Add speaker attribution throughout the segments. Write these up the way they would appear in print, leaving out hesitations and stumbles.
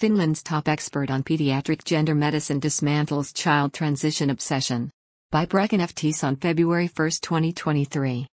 Speaker 1: Finland's top expert on pediatric gender medicine dismantles child transition obsession. By Brecken F. Thies on February 1, 2023.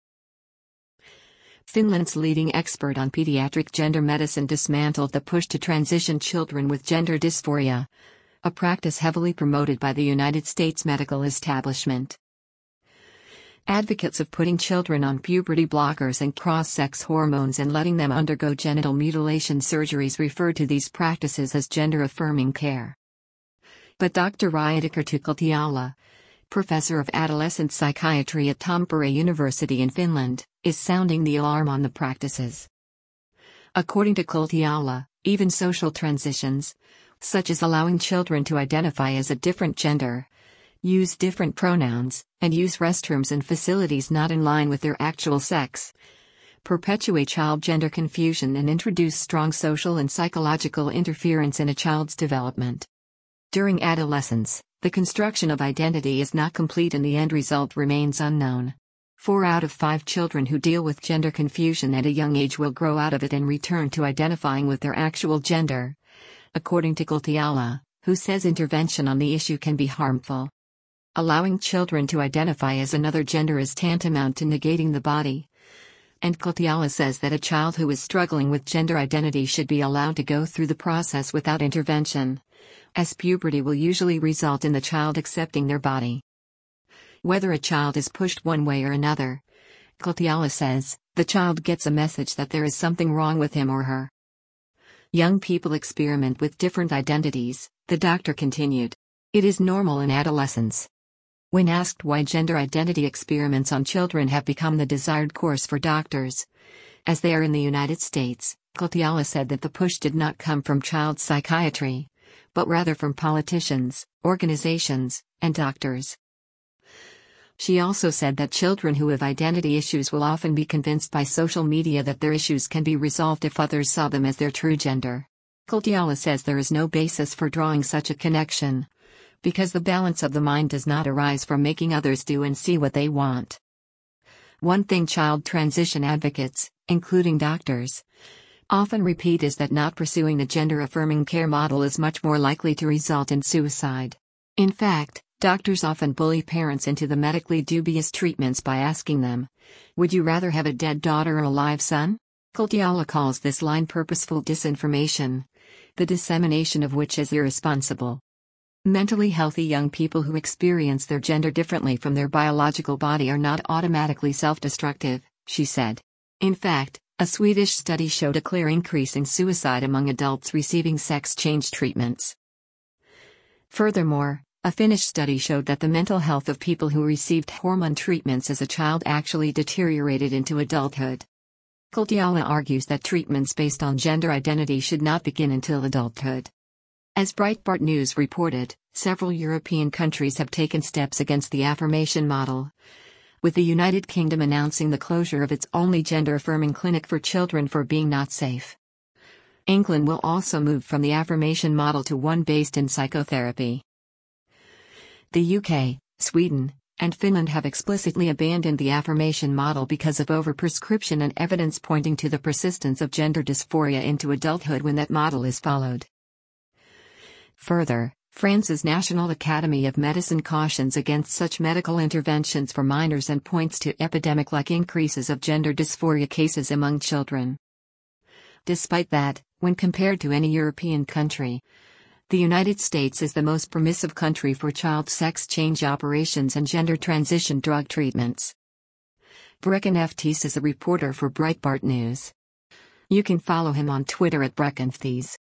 Speaker 1: Finland's leading expert on pediatric gender medicine dismantled the push to transition children with gender dysphoria, a practice heavily promoted by the United States medical establishment. Advocates of putting children on puberty blockers and cross-sex hormones and letting them undergo genital mutilation surgeries refer to these practices as gender-affirming care. But Dr. Riitakirti Kultiala, professor of adolescent psychiatry at Tampere University in Finland, is sounding the alarm on the practices. According to Kultiala, even social transitions, such as allowing children to identify as a different gender, use different pronouns, and use restrooms and facilities not in line with their actual sex, perpetuate child gender confusion and introduce strong social and psychological interference in a child's development. During adolescence, the construction of identity is not complete and the end result remains unknown. 4 out of 5 children who deal with gender confusion at a young age will grow out of it and return to identifying with their actual gender, according to Kultiala, who says intervention on the issue can be harmful. Allowing children to identify as another gender is tantamount to negating the body. And Kultiala says that a child who is struggling with gender identity should be allowed to go through the process without intervention, as puberty will usually result in the child accepting their body. Whether a child is pushed one way or another, Kultiala says, the child gets a message that there is something wrong with him or her. Young people experiment with different identities, the doctor continued. It is normal in adolescence. When asked why gender identity experiments on children have become the desired course for doctors, as they are in the United States, Kultiala said that the push did not come from child psychiatry, but rather from politicians, organizations, and doctors. She also said that children who have identity issues will often be convinced by social media that their issues can be resolved if others saw them as their true gender. Kultiala says there is no basis for drawing such a connection, because the balance of the mind does not arise from making others do and see what they want. One thing child transition advocates, including doctors, often repeat is that not pursuing the gender-affirming care model is much more likely to result in suicide. In fact, doctors often bully parents into the medically dubious treatments by asking them, "Would you rather have a dead daughter or a live son?" Kultiala calls this line purposeful disinformation, the dissemination of which is irresponsible. Mentally healthy young people who experience their gender differently from their biological body are not automatically self-destructive, she said. In fact, a Swedish study showed a clear increase in suicide among adults receiving sex change treatments. Furthermore, a Finnish study showed that the mental health of people who received hormone treatments as a child actually deteriorated into adulthood. Kultiala argues that treatments based on gender identity should not begin until adulthood. As Breitbart News reported, several European countries have taken steps against the affirmation model, with the United Kingdom announcing the closure of its only gender-affirming clinic for children for being not safe. England will also move from the affirmation model to one based in psychotherapy. The UK, Sweden, and Finland have explicitly abandoned the affirmation model because of overprescription and evidence pointing to the persistence of gender dysphoria into adulthood when that model is followed. Further, France's National Academy of Medicine cautions against such medical interventions for minors and points to epidemic-like increases of gender dysphoria cases among children. Despite that, when compared to any European country, the United States is the most permissive country for child sex change operations and gender transition drug treatments. Brecken F. Thies is a reporter for Breitbart News. You can follow him on Twitter at Brecken Thies.